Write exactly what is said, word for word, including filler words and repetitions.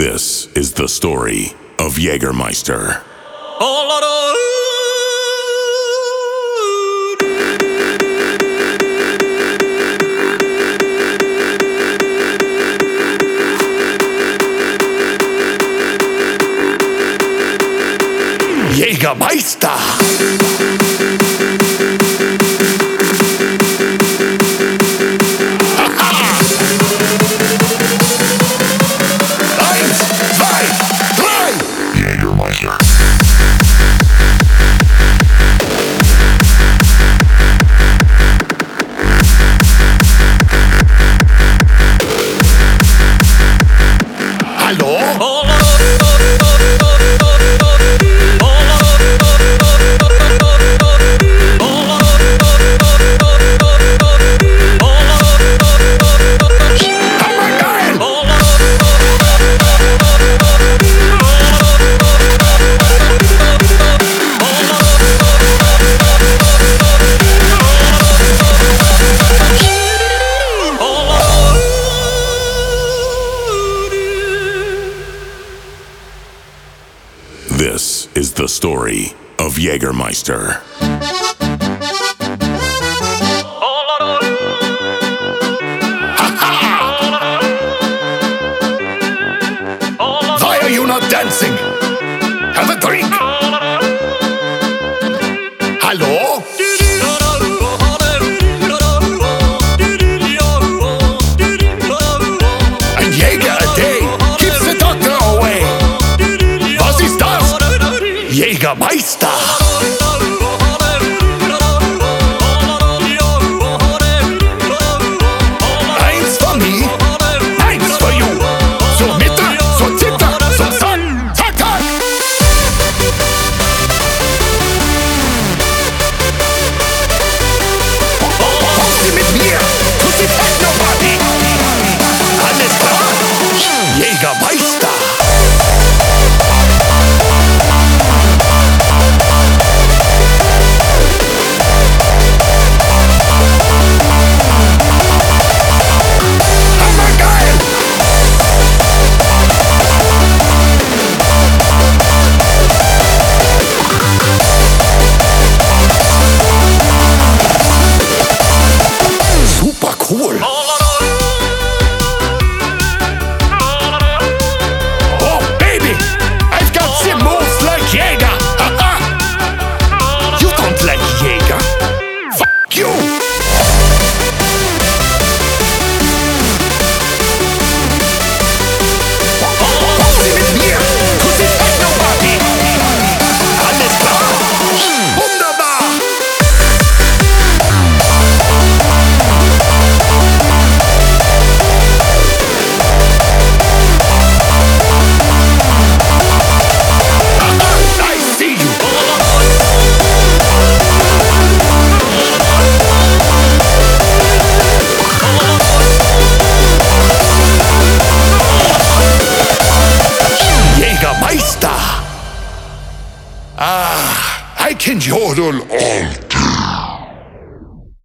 This is the story of Jägermeister. Jägermeister! Eins, zwei, drei! Jägermeister. Hallo? This is the story of Jägermeister. Why are you not dancing? Have a drink! Hallo? Ein Jäger a day keeps the doctor away. Was ist das? Jägermeister! Eins for me, eins for you. So Mitte, so Zitter, so Zack, Zack, Zack. Kommst du mit mir? Pussy Techno Party. Alles klar? Jägermeister! Hammergeil! Super cool! Oh baby, I've got some moves like Jäger. Haha. You don't like Jäger. Fuck you. Kommst du mit mir? Pussy Techno Party. Alles klar? Wunderbar. I see you. Jägermeister. Ah, I can yodel all